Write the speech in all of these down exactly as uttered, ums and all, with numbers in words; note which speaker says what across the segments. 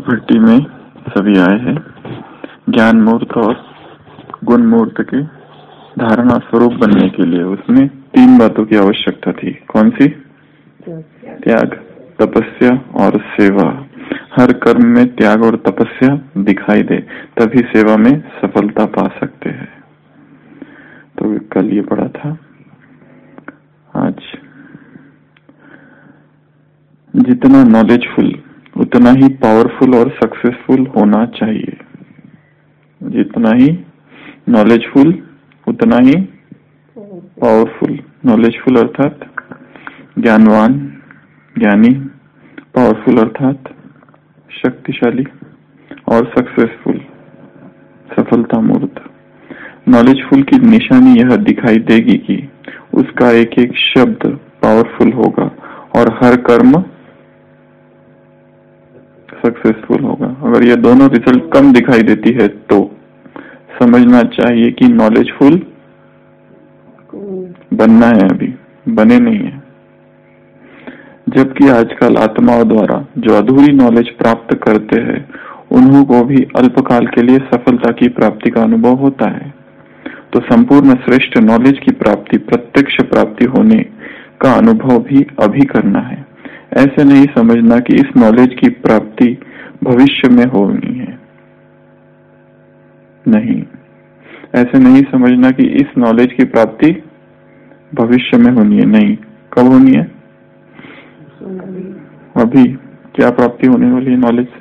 Speaker 1: भट्टी में सभी आए हैं। ज्ञान मूर्त और गुण मूर्त के धारणा स्वरूप बनने के लिए उसमें तीन बातों की आवश्यकता थी। कौन सी? त्याग, तपस्या और सेवा। हर कर्म में त्याग और तपस्या दिखाई दे तभी सेवा में सफलता पा सकते हैं। तो कल ये पढ़ा था। आज जितना नॉलेजफुल उतना ही पावरफुल और सक्सेसफुल होना चाहिए। जितना ही नॉलेजफुल उतना ही पावरफुल। नॉलेजफुल अर्थात ज्ञानवान, ज्ञानी, पावरफुल अर्थात शक्तिशाली और सक्सेसफुल सफलता मूर्त। नॉलेजफुल की निशानी यह दिखाई देगी कि उसका एक एक शब्द पावरफुल होगा और हर कर्म सक्सेसफुल होगा। अगर ये दोनों रिजल्ट कम दिखाई देती है तो समझना चाहिए कि नॉलेजफुल बनना है, अभी बने नहीं है। जबकि आजकल आत्माओं द्वारा जो अधूरी नॉलेज प्राप्त करते हैं उन्हों को भी अल्पकाल के लिए सफलता की प्राप्ति का अनुभव होता है। तो संपूर्ण श्रेष्ठ नॉलेज की प्राप्ति प्रत्यक्ष प्राप्ति होने का अनुभव भी अभी करना है। ऐसे नहीं समझना कि इस नॉलेज की प्राप्ति भविष्य में होनी है। नहीं, ऐसे नहीं समझना कि इस नॉलेज की प्राप्ति भविष्य में होनी है। नहीं, कब होनी है? अभी। क्या प्राप्ति होने वाली है नॉलेज से?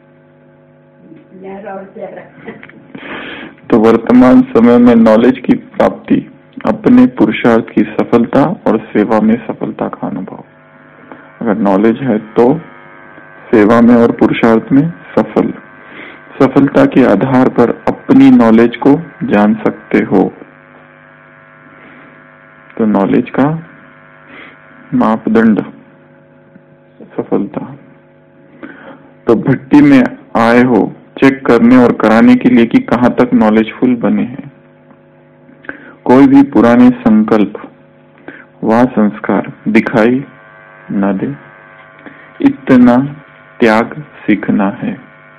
Speaker 1: तो वर्तमान समय में नॉलेज की प्राप्ति अपने पुरुषार्थ की सफलता और सेवा में सफलता का अनुभव। अगर नॉलेज है तो सेवा में और पुरुषार्थ में सफल। सफलता के आधार पर अपनी नॉलेज को जान सकते हो। तो नॉलेज का मापदंड सफलता। तो भट्टी में आए हो चेक करने और कराने के लिए कि कहां तक नॉलेजफुल बने हैं। कोई भी पुराने संकल्प व संस्कार दिखाई न दे, इतना त्याग सीखना है।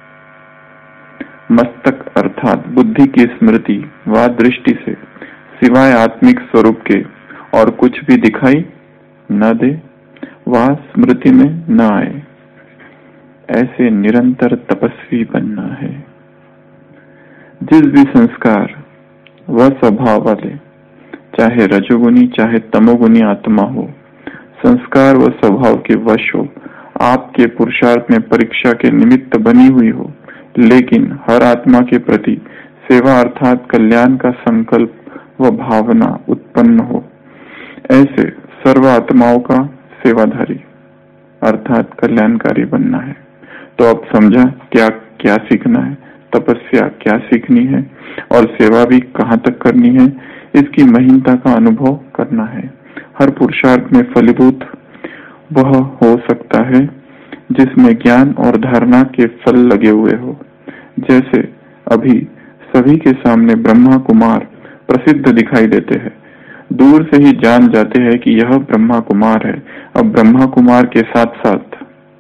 Speaker 1: मस्तक अर्थात बुद्धि की स्मृति व दृष्टि से सिवाय आत्मिक स्वरूप के और कुछ भी दिखाई न दे व स्मृति में न आए। ऐसे निरंतर तपस्वी बनना है। जिस भी संस्कार व स्वभाव वाले, चाहे रजोगुनी चाहे तमोगुनी आत्मा हो, संस्कार व स्वभाव के वश हो, आपके पुरुषार्थ में परीक्षा के निमित्त बनी हुई हो, लेकिन हर आत्मा के प्रति सेवा अर्थात कल्याण का संकल्प व भावना उत्पन्न हो, ऐसे सर्व आत्माओं का सेवाधारी अर्थात कल्याणकारी बनना है। तो अब समझा क्या क्या सीखना है, तपस्या क्या सीखनी है और सेवा भी कहाँ तक करनी है, इसकी महीनता का अनुभव करना है। हर पुरुषार्थ में फलीभूत वह हो सकता है जिसमें ज्ञान और धारणा के फल लगे हुए हो। जैसे अभी सभी के सामने ब्रह्मा कुमार प्रसिद्ध दिखाई देते हैं, दूर से ही जान जाते हैं कि यह ब्रह्मा कुमार है। अब ब्रह्मा कुमार के साथ साथ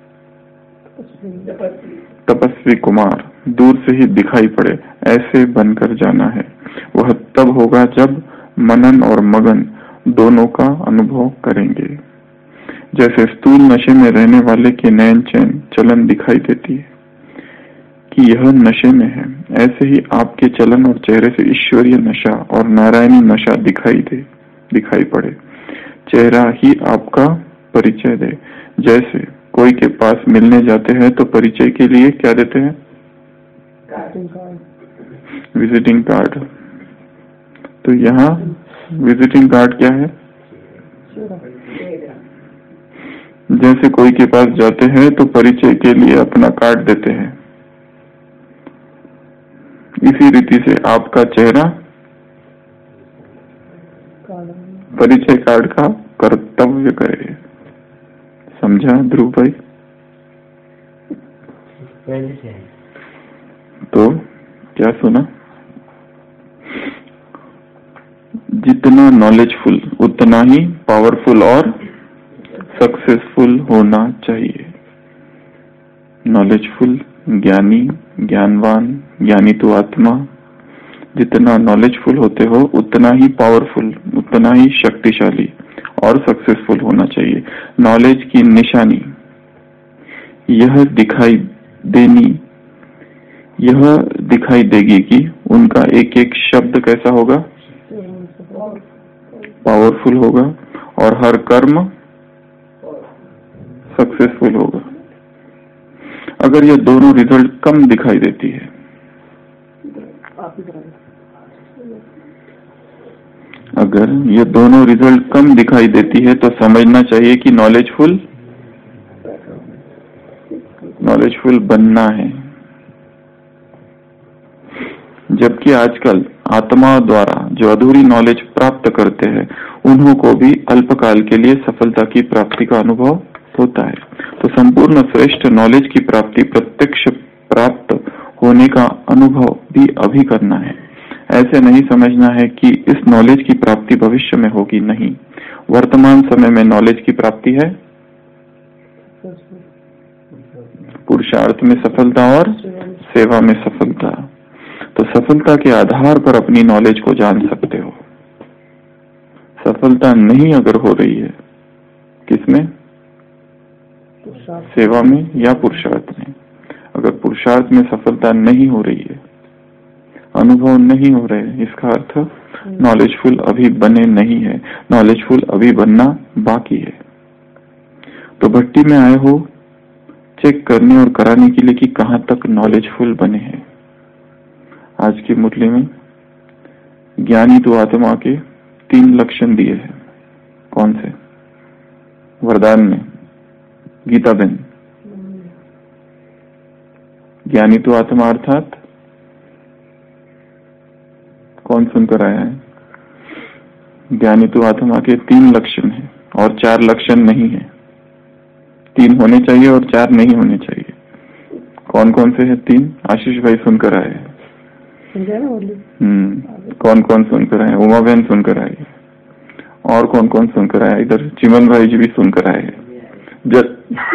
Speaker 1: तपस्वी कुमार दूर से ही दिखाई पड़े, ऐसे बनकर जाना है। वह तब होगा जब मनन और मगन दोनों का अनुभव करेंगे। जैसे स्थूल नशे में रहने वाले के नयन चैन चलन दिखाई देती है कि यह नशे में है, ऐसे ही आपके चलन और चेहरे से ईश्वरीय नशा और नारायणी नशा दिखाई दे दिखाई पड़े। चेहरा ही आपका परिचय दे। जैसे कोई के पास मिलने जाते हैं तो परिचय के लिए क्या देते हैं? Visiting card. तो यहाँ विजिटिंग कार्ड क्या है? जैसे कोई के पास जाते हैं तो परिचय के लिए अपना कार्ड देते हैं, इसी रीति से आपका चेहरा परिचय कार्ड का कर्तव्य करे। समझा ध्रुव भाई? तो क्या सुना? जितना नॉलेजफुल उतना ही पावरफुल और सक्सेसफुल होना चाहिए। नॉलेजफुल ज्ञानी, ज्ञानवान, ज्ञानी तो आत्मा, जितना नॉलेजफुल होते हो उतना ही पावरफुल, उतना ही शक्तिशाली और सक्सेसफुल होना चाहिए। नॉलेज की निशानी यह दिखाई देनी यह दिखाई देगी कि उनका एक एक शब्द कैसा होगा, पावरफुल होगा और हर कर्म सक्सेसफुल होगा। अगर ये दोनों रिजल्ट कम दिखाई देती है, अगर ये दोनों रिजल्ट कम दिखाई देती है तो समझना चाहिए कि नॉलेजफुल नॉलेजफुल बनना है। जबकि आजकल आत्मा द्वारा जो अधूरी नॉलेज प्राप्त करते हैं उन्हों को भी अल्पकाल के लिए सफलता की प्राप्ति का अनुभव होता है। तो संपूर्ण श्रेष्ठ नॉलेज की प्राप्ति प्रत्यक्ष प्राप्त होने का अनुभव भी अभी करना है। ऐसे नहीं समझना है कि इस नॉलेज की प्राप्ति भविष्य में होगी, नहीं। वर्तमान समय में नॉलेज की प्राप्ति है, पुरुषार्थ में सफलता और सेवा में सफलता। तो सफलता के आधार पर अपनी नॉलेज को जान सकते हो। सफलता नहीं अगर हो रही है, किसमें? सेवा में या पुरुषार्थ में। अगर पुरुषार्थ में सफलता नहीं हो रही है, अनुभव नहीं हो रहे, इसका अर्थ नॉलेजफुल अभी बने नहीं है। नॉलेजफुल अभी बनना बाकी है। तो भट्टी में आए हो चेक करने और कराने के लिए कि कहां तक नॉलेजफुल बने हैं। आज की मुरली में ज्ञानी तो आत्मा के तीन लक्षण दिए हैं। कौन से? वरदान में गीता बहन, ज्ञानी तो आत्मा अर्थात कौन सुनकर आया है? ज्ञानी तो आत्मा के तीन लक्षण हैं और चार लक्षण नहीं है। तीन होने चाहिए और चार नहीं होने चाहिए। कौन कौन से हैं तीन? आशीष भाई सुनकर आए हैं। हम्म कौन कौन सुनकर आए? उमा बहन सुनकर आई। और कौन कौन सुनकर आया? इधर चिमन भाई जी भी सुनकर आए हैं। जब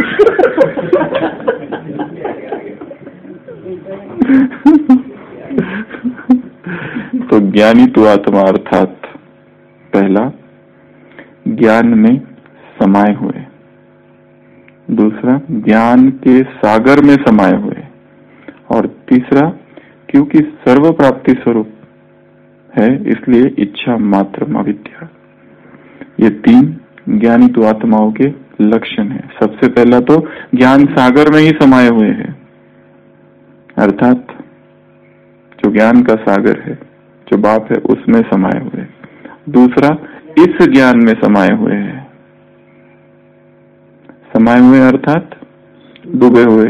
Speaker 1: तो ज्ञानी तो आत्मा अर्थात पहला ज्ञान में समाये हुए, दूसरा ज्ञान के सागर में समाये हुए, और तीसरा क्योंकि सर्व प्राप्ति स्वरूप है इसलिए इच्छा मात्र अविद्या। ये तीन ज्ञानी तो आत्माओं के लक्षण है। सबसे पहला तो ज्ञान सागर में ही समाये हुए हैं, अर्थात जो ज्ञान का सागर है, जो बाप है, उसमें समाये हुए। दूसरा इस ज्ञान में समाये हुए हैं। समाये हुए अर्थात डूबे हुए,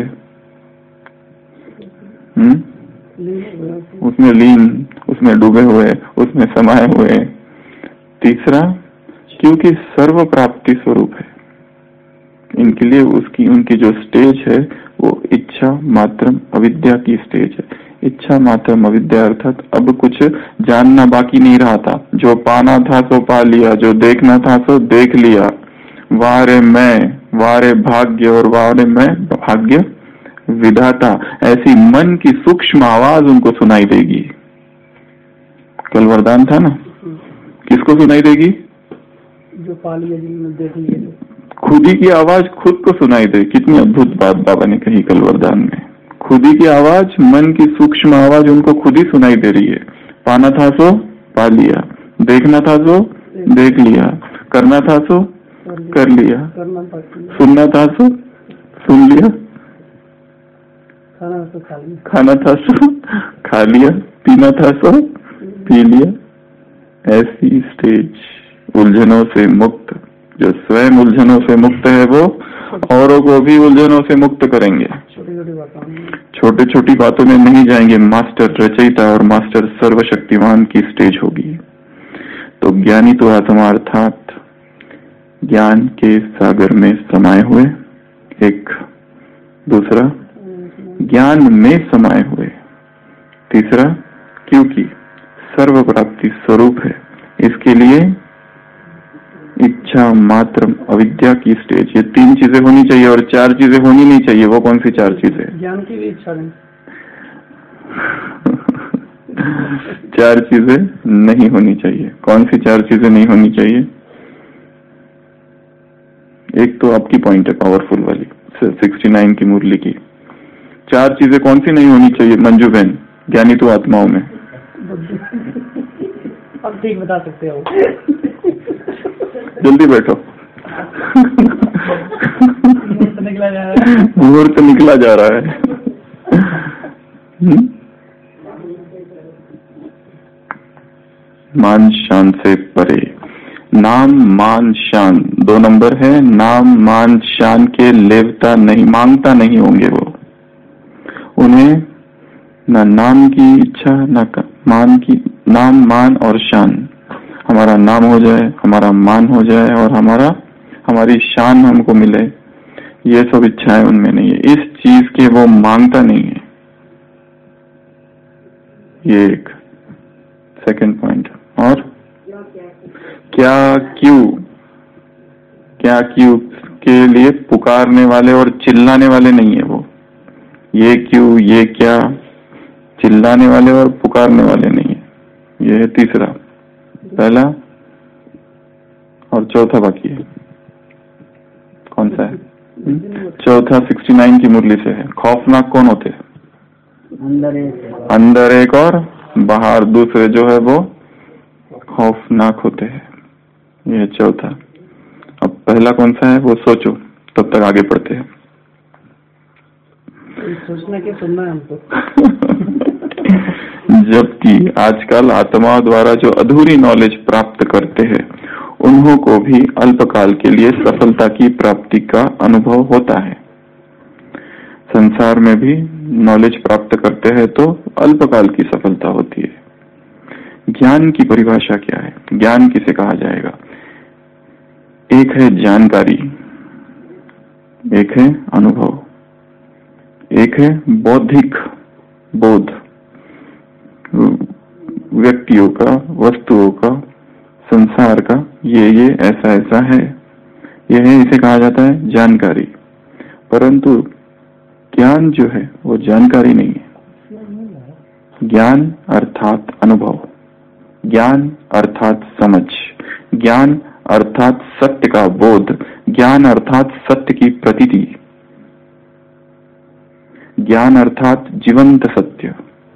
Speaker 1: हम्म उसमें लीन, उसमें डूबे हुए, उसमें समाये हुए। तीसरा क्योंकि सर्व प्राप्ति स्वरूप है, इनके लिए उसकी उनकी जो स्टेज है वो इच्छा मात्रम अविद्या की स्टेज है। इच्छा मात्रम अविद्या अर्थात अब कुछ जानना बाकी नहीं रहा था। जो पाना था सो पा लिया, जो देखना था सो देख लिया। वारे मैं, वारे भाग्य और वारे मैं भाग्य विधाता, ऐसी मन की सूक्ष्म आवाज उनको सुनाई देगी। कल वरदान था ना, किसको सुनाई देगी? जो पा लिया, देख लिया। खुद ही की आवाज खुद को सुनाई दे। कितनी अद्भुत बात बाबा ने कही कल वरदान में। खुद ही की आवाज, मन की सूक्ष्म आवाज उनको खुद ही सुनाई दे रही है। पाना था सो पा लिया, देखना था सो देख लिया, करना था सो कर लिया, सुनना था सो सुन लिया, खाना था सो खा लिया, पीना था सो पी लिया। ऐसी स्टेज उलझनों से मुक्त, जो स्वयं उलझनों से मुक्त है वो औरों को भी उलझनों से मुक्त करेंगे। छोटी छोटी बातों में नहीं जाएंगे। मास्टर रचयिता और मास्टर सर्वशक्तिमान की स्टेज होगी। तो ज्ञानी तो आत्मा अर्थात ज्ञान के सागर में समाये हुए, एक। दूसरा ज्ञान में समाये हुए। तीसरा क्योंकि सर्व प्राप्ति स्वरूप है इसके लिए इच्छा मात्र अविद्या की स्टेज। ये तीन चीजें होनी चाहिए और चार चीजें होनी नहीं चाहिए। वो कौन सी चार चीजें?
Speaker 2: ज्ञान की भी इच्छा नहीं।
Speaker 1: चार चीजें नहीं होनी चाहिए। कौन सी चार चीजें नहीं होनी चाहिए? एक तो आपकी पॉइंट है पावरफुल वाली, सिक्सटी नाइन की मुरली की। चार चीजें कौन सी नहीं होनी चाहिए मंजू बहन, ज्ञानी तो आत्माओं में?
Speaker 2: अब ठीक बता सकते हो।
Speaker 1: जल्दी बैठो।
Speaker 2: निकला जा रहा है,
Speaker 1: मुहूर्त निकला जा रहा है। मान शान से परे। नाम मान शान दो नंबर है। नाम मान शान के लेवता नहीं, मांगता नहीं होंगे वो। उन्हें ना नाम की इच्छा, ना मान की। नाम मान और शान, हमारा नाम हो जाए, हमारा मान हो जाए और हमारा हमारी शान हमको मिले, ये सब इच्छाएं उनमें नहीं है। इस चीज के वो मांगता नहीं है। ये एक सेकंड पॉइंट। और क्या क्यों, क्या क्यों के लिए पुकारने वाले और चिल्लाने वाले नहीं है वो। ये क्यों, ये क्या, चिल्लाने वाले और पुकारने वाले नहीं है। ये है तीसरा। पहला और चौथा बाकी है। कौन सा है? चौथा सिक्सटी नाइन की मुरली से है। खौफनाक कौन होते हैं?
Speaker 2: अंदर एक
Speaker 1: अंदर एक और बाहर दूसरे जो है वो खौफनाक होते हैं। ये चौथा। अब पहला कौन सा है वो सोचो, तब तक आगे बढ़ते हैं।
Speaker 2: सोचना क्या, सुनना है हमको।
Speaker 1: जबकि आजकल आत्मा द्वारा जो अधूरी नॉलेज प्राप्त करते हैं उन्हों को भी अल्पकाल के लिए सफलता की प्राप्ति का अनुभव होता है। संसार में भी नॉलेज प्राप्त करते हैं तो अल्पकाल की सफलता होती है। ज्ञान की परिभाषा क्या है? ज्ञान किसे कहा जाएगा? एक है जानकारी, एक है अनुभव, एक है बौद्धिक बोध, व्यक्तियों का, वस्तुओं का, संसार का, ये ये ऐसा ऐसा है, यह है, इसे कहा जाता है जानकारी। परंतु ज्ञान जो है वो जानकारी नहीं है। ज्ञान अर्थात अनुभव, ज्ञान अर्थात समझ, ज्ञान अर्थात सत्य का बोध, ज्ञान अर्थात सत्य की प्रतीति, ज्ञान अर्थात जीवंत सत्य।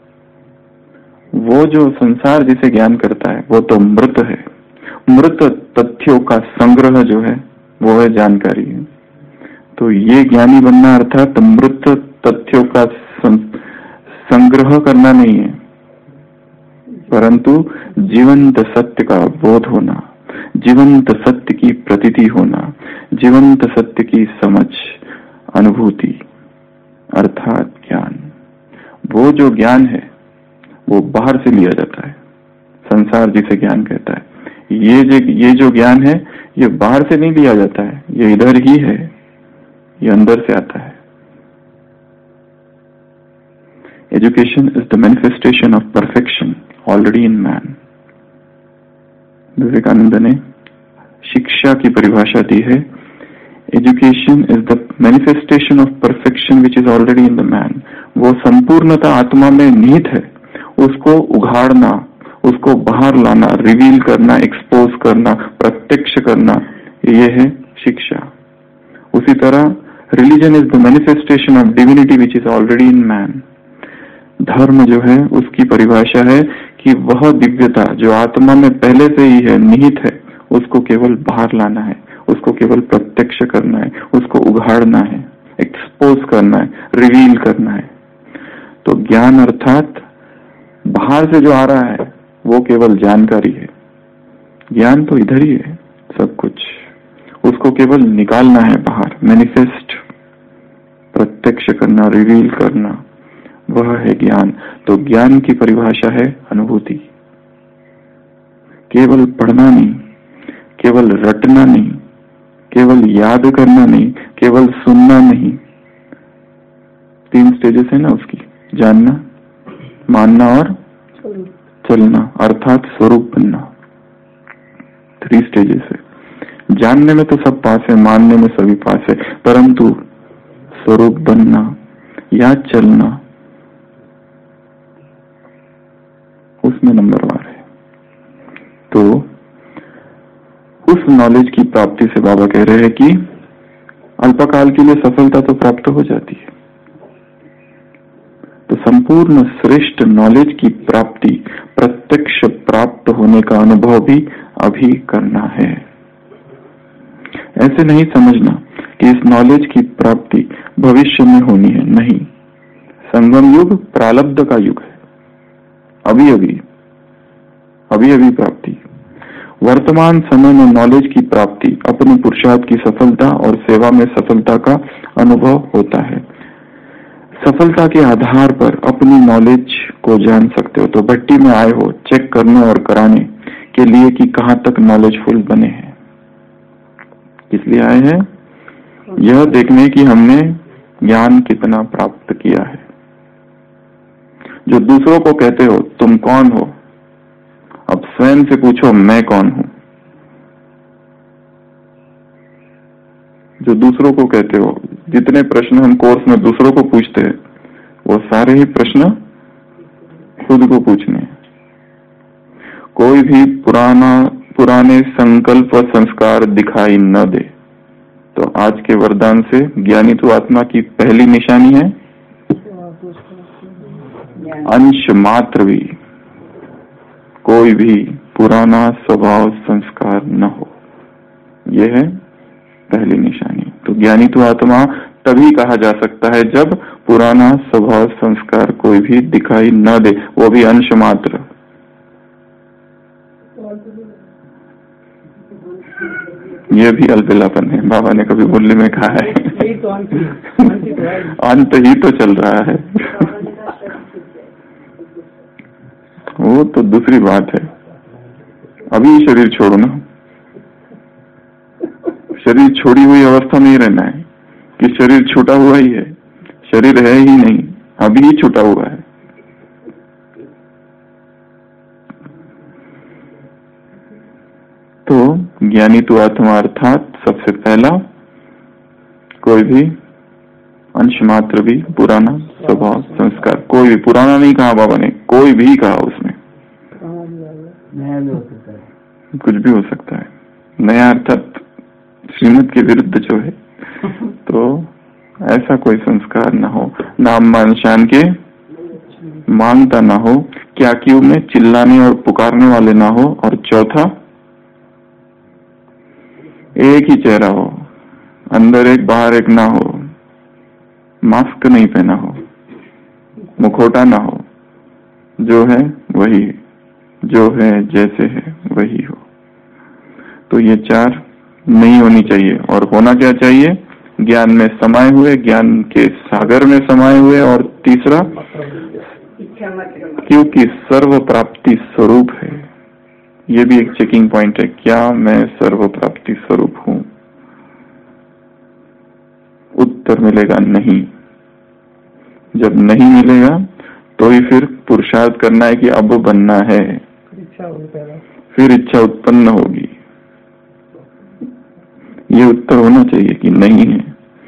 Speaker 1: वो जो संसार जिसे ज्ञान करता है वो तो मृत है। मृत तथ्यों का संग्रह जो है वो है जानकारी। तो ये ज्ञानी बनना अर्थात मृत तथ्यों का संग्रह करना नहीं है, परंतु जीवंत सत्य का बोध होना, जीवंत सत्य की प्रतीति होना, जीवंत सत्य की समझ, अनुभूति अर्थात ज्ञान। वो जो ज्ञान है वो बाहर से लिया जाता है। संसार जिसे ज्ञान कहता है, ये जो ये जो ज्ञान है ये बाहर से नहीं लिया जाता है, ये इधर ही है, ये अंदर से आता है। Education is the manifestation of perfection already in man. Vivekananda ने शिक्षा की परिभाषा दी है, education is the manifestation of perfection which is already in the man. वो संपूर्णता आत्मा में निहित है, उसको उघाड़ना, उसको बाहर लाना, रिवील करना, एक्सपोज करना, प्रत्यक्ष करना, ये है शिक्षा। उसी तरह religion is the manifestation of divinity which is already in man. धर्म जो है उसकी परिभाषा है कि वह दिव्यता जो आत्मा में पहले से ही है, निहित है, उसको केवल बाहर लाना है, उसको केवल प्रत्यक्ष करना है, उसको उघाड़ना है, एक्सपोज करना है, रिवील करना है। तो ज्ञान अर्थात बाहर से जो आ रहा है वो केवल जानकारी है। ज्ञान तो इधर ही है सब कुछ, उसको केवल निकालना है बाहर, मैनिफेस्ट, प्रत्यक्ष करना, रिवील करना, वह है ज्ञान। तो ज्ञान की परिभाषा है अनुभूति। केवल पढ़ना नहीं, केवल रटना नहीं, केवल याद करना नहीं, केवल सुनना नहीं। तीन स्टेजेस है ना उसकी, जानना, मानना और चलना, अर्थात स्वरूप बनना। थ्री स्टेजेस है। जानने में तो सब पास है, मानने में सभी पास है, परंतु स्वरूप बनना, या चलना, उसमें नंबरवार है। तो उस नॉलेज की प्राप्ति से बाबा कह रहे हैं कि अल्पकाल के लिए सफलता तो प्राप्त हो जाती है, तो संपूर्ण श्रेष्ठ नॉलेज की प्राप्ति, प्रत्यक्ष प्राप्त होने का अनुभव भी अभी करना है। ऐसे नहीं समझना कि इस नॉलेज की प्राप्ति भविष्य में होनी है, नहीं। संगम युग प्रारब्ध का युग है, अभी अभी अभी अभी प्राप्ति। वर्तमान समय में नॉलेज की प्राप्ति अपने पुरुषार्थ की सफलता और सेवा में सफलता का अनुभव होता है। सफलता के आधार पर अपनी नॉलेज को जान सकते हो। तो भट्टी में आए हो चेक करने और कराने के लिए कि कहां तक नॉलेजफुल बने हैं। किस लिए आए हैं? यह देखने की हमने ज्ञान कितना प्राप्त किया है। जो दूसरों को कहते हो तुम कौन हो, अब स्वयं से पूछो मैं कौन हूं। जो दूसरों को कहते हो, जितने प्रश्न हम कोर्स में दूसरों को पूछते हैं वो सारे ही प्रश्न खुद को पूछने। कोई भी पुराना पुराने संकल्प और संस्कार दिखाई न दे। तो आज के वरदान से ज्ञानी तो आत्मा की पहली निशानी है अंश मात्र भी कोई भी पुराना स्वभाव संस्कार न हो, यह है पहली निशानी। तो ज्ञानी तो आत्मा तभी कहा जा सकता है जब पुराना स्वभाव संस्कार कोई भी दिखाई न दे, वो भी अंश मात्र। ये भी अलबेलापन है, बाबा ने कभी मुरली में कहा है। अंत ही तो चल रहा है। वो तो दूसरी बात है। अभी शरीर छोड़ो ना, शरीर छोड़ी हुई अवस्था में ही रहना है कि शरीर छूटा हुआ ही है। शरीर है ही नहीं, अभी ही छूटा हुआ है। तो ज्ञानी तो आत्मा अर्थात सबसे पहला कोई भी अंश मात्र भी पुराना स्वभाव संस्कार, कोई भी पुराना नहीं कहा बाबा ने, कोई भी कहा, उसमें कुछ भी हो सकता है। नया अर्थात श्रीमत के विरुद्ध जो है। तो ऐसा कोई संस्कार ना हो, नाम मान शान के मांगता ना हो, क्या क्यों में चिल्लाने और पुकारने वाले ना हो, और चौथा एक ही चेहरा हो, अंदर एक बाहर एक ना हो, मास्क नहीं पहना हो, मुखौटा ना हो, जो है वही, जो है जैसे है वही हो। तो ये चार नहीं होनी चाहिए। और होना क्या चाहिए? ज्ञान में समाये हुए, ज्ञान के सागर में समाये हुए, और तीसरा क्योंकि सर्व प्राप्ति स्वरूप है। ये भी एक चेकिंग पॉइंट है, क्या मैं सर्व प्राप्ति स्वरूप हूं? उत्तर मिलेगा नहीं। जब नहीं मिलेगा तो ही फिर पुरुषार्थ करना है कि अब बनना है, फिर इच्छा उत्पन्न होगी। ये उत्तर होना चाहिए कि नहीं है।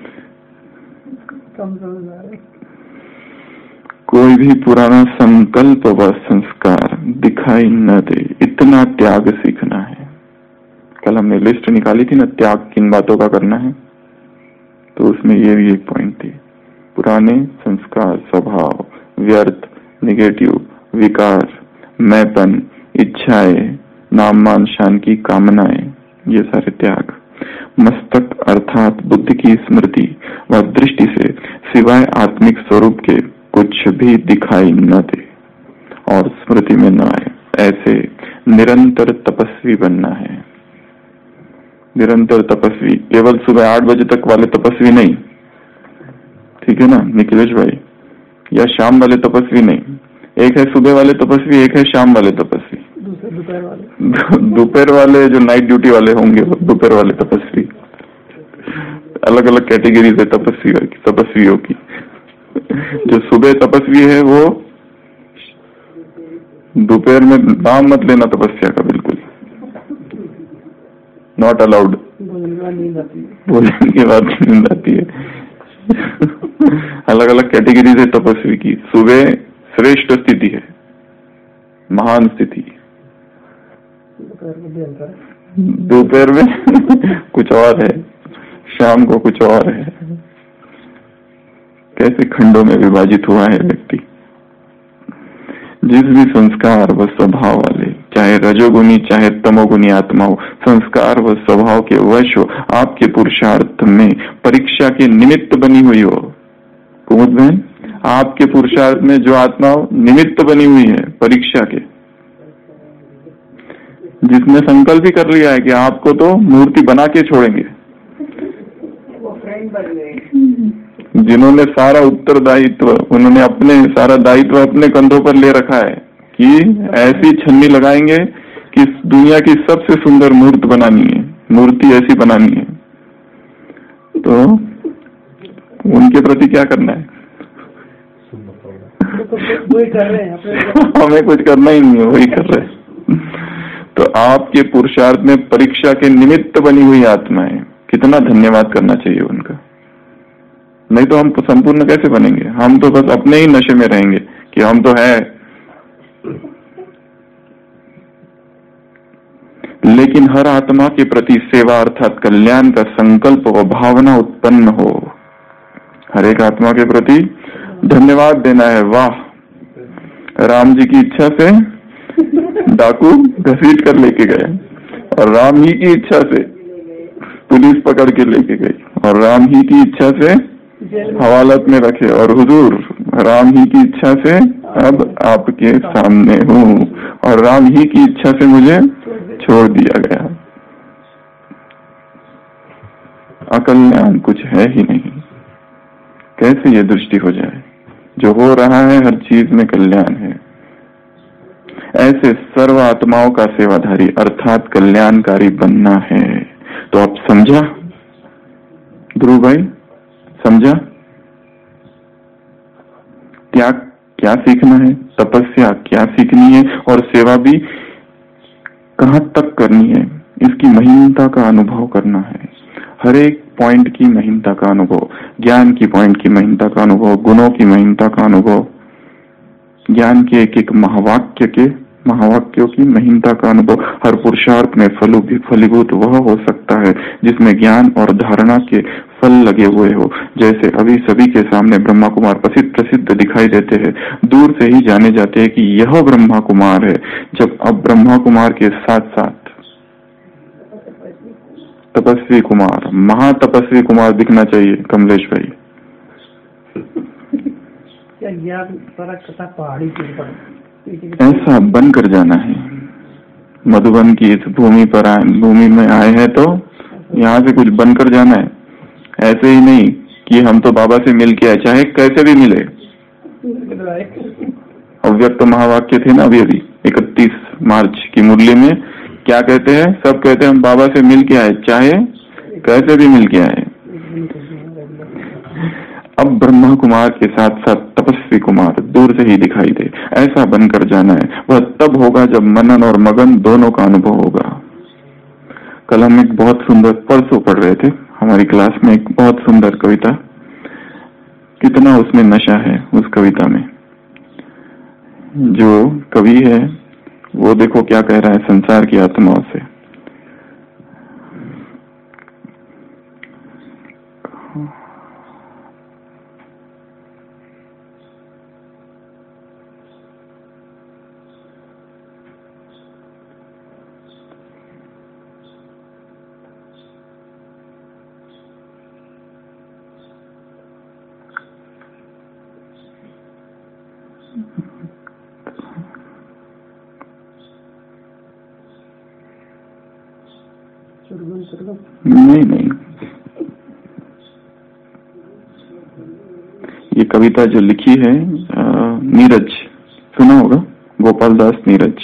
Speaker 1: कोई भी पुराना संकल्प व संस्कार दिखाई न दे, इतना त्याग सीखना है। कल हमने लिस्ट निकाली थी ना, त्याग किन बातों का करना है, तो उसमें ये भी एक पॉइंट थी। पुराने संस्कार, स्वभाव, व्यर्थ, निगेटिव, विकार, मैंपन, इच्छाएं, नाम मान शान की कामनाएं, ये सारे त्याग। मस्तक अर्थात बुद्धि की स्मृति व दृष्टि से सिवाय आत्मिक स्वरूप के कुछ भी दिखाई न दे और स्मृति में न आए। ऐसे निरंतर तपस्वी बनना है। निरंतर तपस्वी, केवल सुबह आठ बजे तक वाले तपस्वी नहीं, ठीक है ना निखिलेश भाई, या शाम वाले तपस्वी नहीं। एक है सुबह वाले तपस्वी, एक है शाम वाले तपस्वी। दोपहर वाले दोपहर वाले जो नाइट ड्यूटी वाले होंगे वो दोपहर वाले तपस्वी। अलग अलग कैटेगरीज है तपस्वी तपस्वियों की। जो सुबह तपस्वी है वो दोपहर में नाम मत लेना तपस्या का, बिल्कुल नॉट अलाउड। बोलने के बाद नींद आती है। अलग अलग कैटेगरीज है तपस्वी की। सुबह श्रेष्ठ स्थिति है, महान स्थिति, दोपहर में कुछ और है, शाम को कुछ और है। कैसे खंडों में विभाजित हुआ है व्यक्ति। जिस भी संस्कार व स्वभाव वाले, चाहे रजोगुनी चाहे तमोगुनी आत्मा हो, संस्कार व स्वभाव के वश हो, आपके पुरुषार्थ में परीक्षा के निमित्त बनी हुई हो। कुमुद बहन, आपके पुरुषार्थ में जो आत्मा हो निमित्त बनी हुई है परीक्षा के, जिसने संकल्प ही कर लिया है कि आपको तो मूर्ति बना के छोड़ेंगे, जिन्होंने सारा उत्तरदायित्व, उन्होंने अपने सारा दायित्व अपने कंधों पर ले रखा है कि ऐसी छन्नी लगाएंगे कि दुनिया की सबसे सुंदर मूर्ति बनानी है, मूर्ति ऐसी बनानी है, तो उनके प्रति क्या करना है?
Speaker 2: वही कर रहे हैं,
Speaker 1: हमें कुछ करना ही नहीं है, वही कर रहे हैं। तो आपके पुरुषार्थ में परीक्षा के निमित्त बनी हुई आत्मा है, कितना धन्यवाद करना चाहिए उनका। नहीं तो हम तो संपूर्ण कैसे बनेंगे? हम तो बस अपने ही नशे में रहेंगे कि हम तो है। लेकिन हर आत्मा के प्रति सेवा अर्थात कल्याण का संकल्प व भावना उत्पन्न हो। हर एक आत्मा के प्रति धन्यवाद देना है। वाह, राम जी की इच्छा से डाकू घसीट कर लेके गए और राम ही की इच्छा से पुलिस पकड़ के लेके गई और राम ही की इच्छा से हवालत में रखे और हुजूर राम ही की इच्छा से अब आपके सामने हूँ और राम ही की इच्छा से मुझे छोड़ दिया गया। अकल ज्ञान कुछ है ही नहीं। कैसे ये दृष्टि हो जाए? जो हो रहा है हर चीज में कल्याण है। ऐसे सर्व आत्माओं का सेवाधारी अर्थात कल्याणकारी बनना है। तो आप समझा ध्रुव भाई? समझा? त्याग क्या सीखना है, तपस्या क्या सीखनी है और सेवा भी कहां तक करनी है, इसकी महिमता का अनुभव करना है। हर एक पॉइंट की महिमता का अनुभव, ज्ञान की पॉइंट की महिमता का अनुभव, गुणों की महिमता का अनुभव, ज्ञान के एक एक महावाक्य के महावाक्यों की महिमता का अनुभव। हर पुरुषार्थ में फलू भी फलीभूत वह हो सकता है जिसमें ज्ञान और धारणा के फल लगे हुए हो। जैसे अभी सभी के सामने ब्रह्मा कुमार प्रसिद्ध प्रसिद्ध दिखाई देते हैं, दूर से ही जाने जाते हैं कि यह ब्रह्मा कुमार है। जब अब ब्रह्मा कुमार के साथ साथ तपस्वी कुमार, महातपस्वी कुमार दिखना चाहिए। कमलेश भाई,
Speaker 2: पहाड़ी
Speaker 1: ऐसा बनकर जाना है। मधुबन की इस भूमि पर आए, भूमि में आए हैं तो यहाँ से कुछ बनकर जाना है। ऐसे ही नहीं कि हम तो बाबा से मिल के आए, चाहे कैसे भी मिले। अव्यक्त महावाक्य थे ना अभी अभी इकतीस मार्च की मुरली में, क्या कहते हैं? सब कहते हैं हम बाबा से मिल के आए, चाहे कैसे भी मिल के आए। अब ब्रह्मा कुमार के साथ साथ तपस्वी कुमार दूर से ही दिखाई दे, ऐसा बनकर जाना है। वह तब होगा जब मनन और मगन दोनों का अनुभव होगा। कल हम एक बहुत सुंदर, परसों पढ़ रहे थे हमारी क्लास में, एक बहुत सुंदर कविता। कितना उसमें नशा है उस कविता में। जो कवि है वो देखो क्या कह रहा है संसार की आत्माओं से। नहीं नहीं, ये कविता जो लिखी है नीरज, सुना होगा, गोपाल दास नीरज।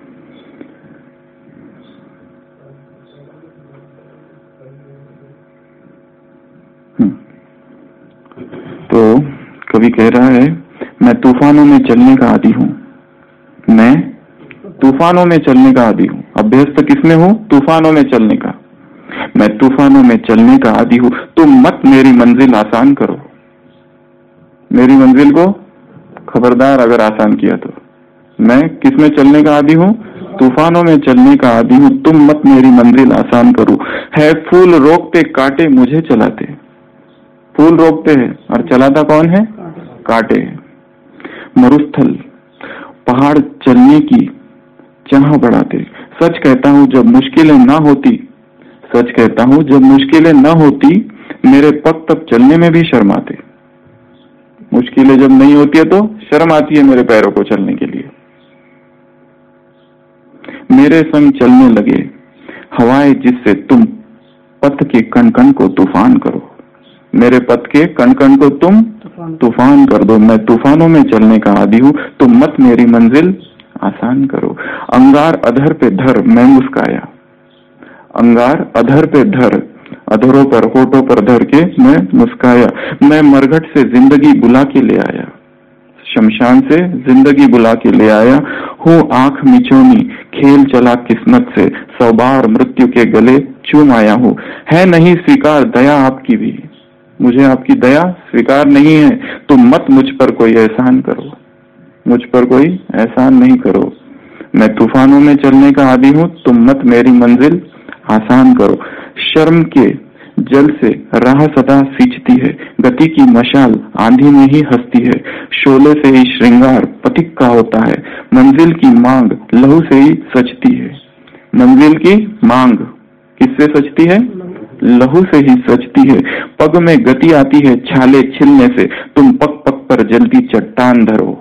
Speaker 1: तो कवि कह रहा है, मैं तूफानों में चलने का आदी हूँ, मैं तूफानों में चलने का आदी हूँ। अभ्यस्त किसमें हूँ? तूफानों में चलने का। मैं तूफानों में चलने का आदी हूँ, तुम मत मेरी मंजिल आसान करो। मेरी मंजिल को खबरदार अगर आसान किया तो। मैं किसमें चलने का आदी हूँ? तूफानों में चलने का आदी हूँ, तुम मत मेरी मंजिल आसान करो। है फूल रोकते कांटे मुझे चलाते, फूल रोकते हैं और चलाता कौन है? कांटे। मरुस्थल पहाड़ चलने की चाह बढ़ाते, सच कहता हूँ जब मुश्किलें ना होती, सच कहता हूँ जब मुश्किलें ना होती, मेरे पग तब चलने में भी शर्माते। मुश्किलें जब नहीं होती है तो शर्म आती है मेरे पैरों को चलने के लिए। मेरे संग चलने लगे हवाएं जिससे तुम पथ के कण कण को तूफान करो, मेरे पथ के कण कण को तुम तूफान कर दो। मैं तूफानों में चलने का आदी हूँ, तुम मत मेरी मंजिल आसान करो। अंगार अधर पे धर मैं मुस्काया, अंगार अधर पे धर, अधरों पर होठों पर धर के मैं मुस्काया। मैं मरघट से जिंदगी बुला के ले आया, शमशान से जिंदगी बुला के ले आया हूँ। आंख मिचोनी खेल चला किस्मत से, सौ बार मृत्यु के गले चूम आया हूँ। है नहीं स्वीकार दया आपकी भी, मुझे आपकी दया स्वीकार नहीं है, तुम मत मुझ पर कोई एहसान करो, मुझ पर कोई एहसान नहीं करो। मैं तूफानों में चलने का आदी हूँ, तुम मत मेरी मंजिल आसान करो। शर्म के जल से राह सदा सींचती है, गति की मशाल आंधी में ही हंसती है। शोले से ही श्रृंगार पथिक का होता है, मंजिल की मांग लहू से ही सजती है। मंजिल की मांग किससे सजती है? लहू से ही सजती है। पग में गति आती है छाले छिलने से, तुम पग पग पर जलती चट्टान धरो,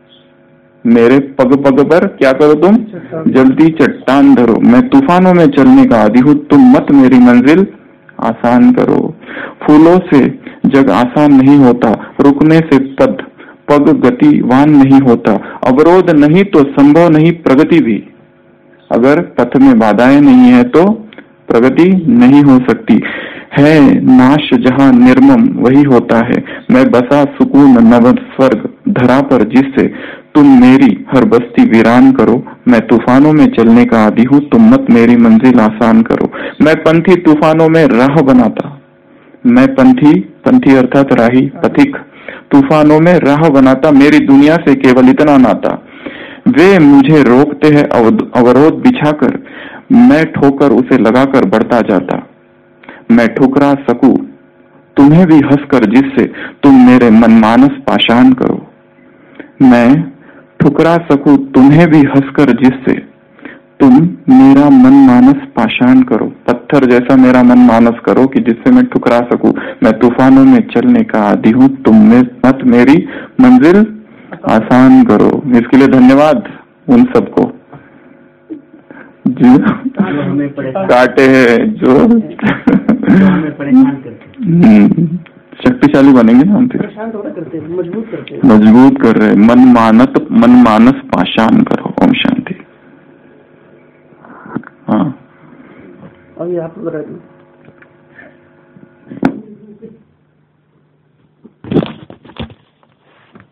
Speaker 1: मेरे पग पग पर क्या करो तुम? जल्दी चट्टान धरो। मैं तूफानों में चलने का आदी हूँ, तुम मत मेरी मंजिल आसान करो। फूलों से जग आसान नहीं होता, रुकने से पद पग गतिवान नहीं होता। अवरोध नहीं तो संभव नहीं प्रगति भी, अगर पथ में बाधाएं नहीं है तो प्रगति नहीं हो सकती। है नाश जहाँ निर्मम वही होता है, मैं बसा सुकून नव स्वर्ग धरा पर जिससे तुम मेरी हर बस्ती वीरान करो। मैं तूफानों में चलने का आदी हूँ, तुम मत मेरी मंजिल आसान करो। मैं पंथी तूफानों में राह बनाता, मैं पंथी पंथी अर्थात राही पथिक तूफानों में राह बनाता, मेरी दुनिया से केवल इतना नाता। वे मुझे रोकते हैं अवरोध बिछाकर, मैं ठोकर उसे लगाकर बढ़ता जाता। मैं ठुकरा सकूं तुम्हें भी हंसकर जिससे तुम मेरे मनमानस पाषाण करो, मैं ठुकरा सकूं तुम्हें भी हंसकर जिससे तुम मेरा मनमानस पाषाण करो। पत्थर जैसा मेरा मनमानस करो कि जिससे मैं ठुकरा सकूं। मैं तूफानों में चलने का आदी हूँ, तुम मत मेरी मंजिल आसान करो। इसके लिए धन्यवाद उन सबको जो काटे हैं, जो शक्तिशाली बनेंगे ना हम, फिर
Speaker 2: मजबूत करते
Speaker 1: मजबूत कर रहे। मन मानत मन मानस पाषाण करो। ओम शांति। हाँ
Speaker 2: अभी आप बता दो।